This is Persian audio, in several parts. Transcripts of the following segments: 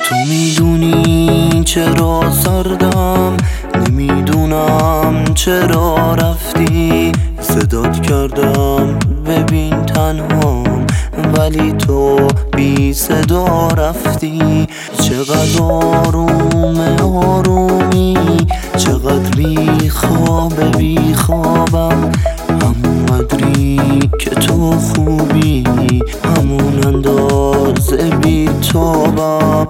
تو میدونی چرا سردم، نمیدونم چرا رفتی. صدات کردم ببین تنهام، ولی تو بی صدا رفتی. چقدر آرومی، چقدر بی خوابم. همونقدری که تو خوبی، همون اندازه بی تابم.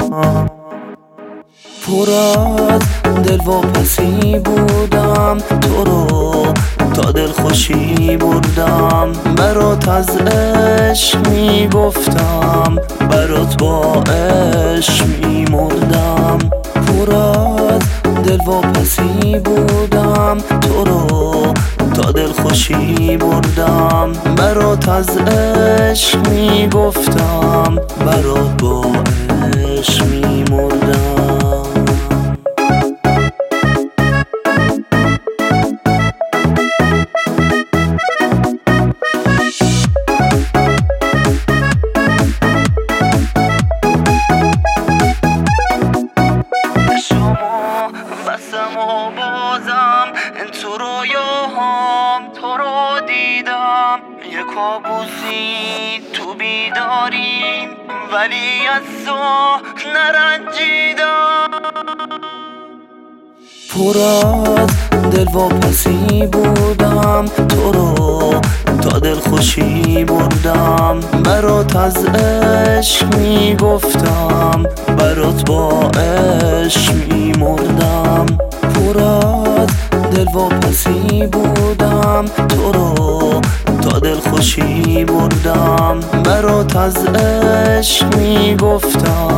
پر از دلواپسی بودم، تو رو تا دلخوشی بردم. برات از عشق میگفتم، برات با عشق میمردم. پر از دلواپسی بودم، تو رو تا دلخوشی بردم. برات از عشق میگفتم، برات با عشق میمردم. بسم و بازم تو رویاهام، تو رو دیدم. یه کابوسی تو بیداریم، ولی از تو نرنجیدم. پر از دلواپسی بودم، تو رو تا دلخوشی بردم. برات از عشق میگفتم، برات با عشق میمردم. پر از دلواپسی بودم، تو رو تا دلخوشی بردم. برات از عشق میگفتم،